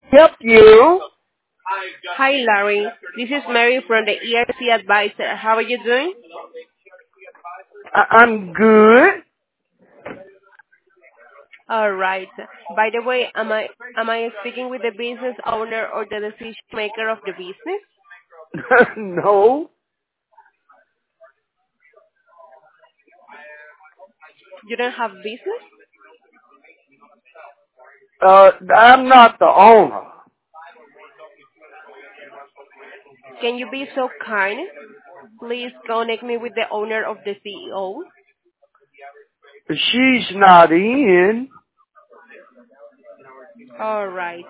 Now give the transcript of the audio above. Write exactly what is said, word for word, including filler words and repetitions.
Help you? Hi, Larry. This is Mary from the E R C Advisor. How are you doing? I- I'm good. All right. By the way, am I am I speaking with the business owner or the decision maker of the business? No, You don't have business? uh, I'm not the owner. Can you be so kind? Please connect me with the owner of the C E O. She's not in. All right.